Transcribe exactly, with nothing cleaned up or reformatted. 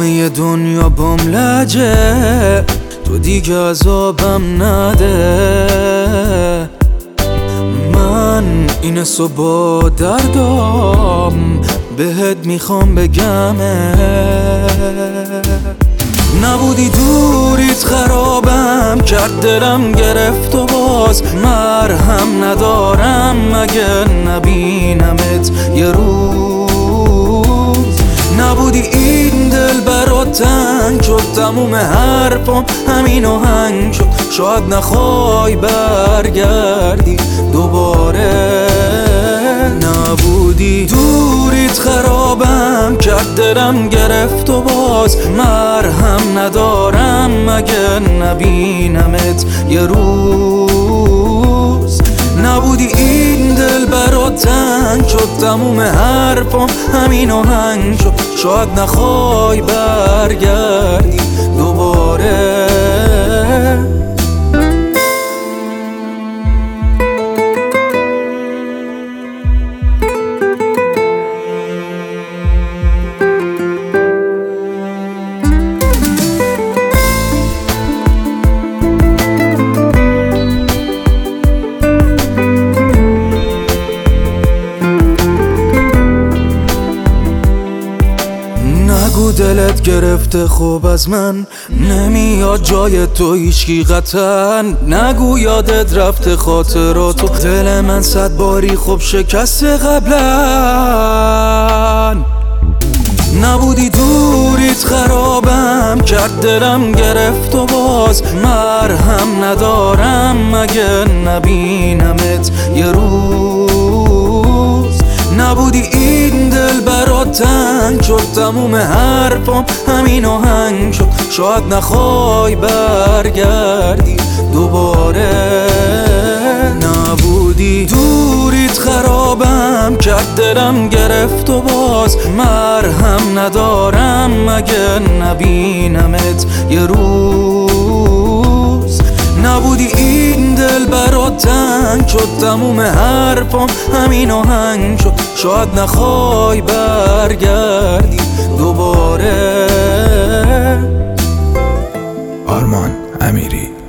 همه دنیا بام لجه، تو دیگه عذابم نده. من این صبح دردام بهت میخوام بگمه، نبودی دوریت خرابم کرد، دلم گرفت و باز مرهم ندارم مگه نبینمت یه روز. نبودی این دل برات تنگ شد، تموم حرفم همین آهنگ شد، شاید نخوای برگردی دوباره. نبودی دوریت خرابم کرد، دلم گرفت و باز مرهم ندارم مگه نبینمت یه روز. نبودی این دل برات تنگ شد، تموم حرفم همین آهنگ شد، شاید نخوای برگردی دوباره. نگو دلت گرفته خوب از من، نمیاد جای تو هیچکی قطعا. نگو یادت رفته خاطراتو، دل من صد باری خوب شکسته قبلا. نبودی دوریت خرابم کرد، دلم گرفت و باز مرهم ندارم مگه نبینمت یه روز. نبودی این دل برات تنگ شد، تموم حرفم همین آهنگ شد، شاید نخوای برگردی دوباره. نبودی دوریت خرابم کرد، دلم گرفت و باز مرهم ندارم مگه نبینمت یه روز. نبودی این دل برات تنگ شد، تموم حرفم همین آهنگ شد، شاید نخوای برگردی دوباره. آرمان امیری.